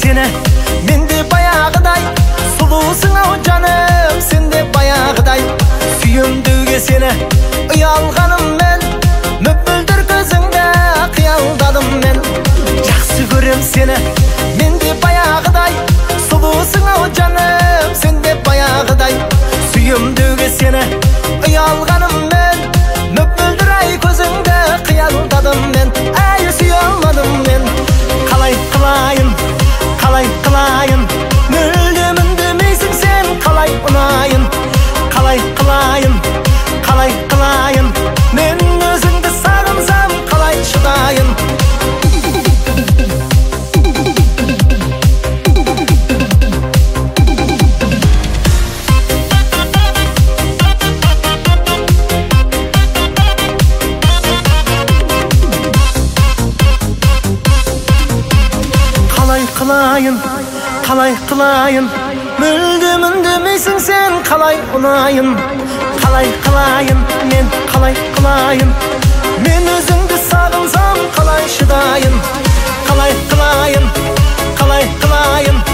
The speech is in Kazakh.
seni men de bayağıday sulusun ау canım sen de bayağıday suyumduge seni uyalgaным men möpmülдөр gözüңde kıyaldadım men жақсы көрем seni men de bayağıday sulusun ау canım sen de bayağıday suyumduge seni uyalgaным men möpmülдөр ay gözüңde kıyaldadım men ay suyalmadım men қалай қылайын мүлдем үндемейсің сен қалай ұнайын қалай қылайын мен өзіңді сағынсам қалай шыдайын қалай қылайын мүлдем үндемейсің сен қалай ұнайын қалай қылайын мен қалай қылайын мен өзіңді сағынсам қалай шыдайын қалай қылайын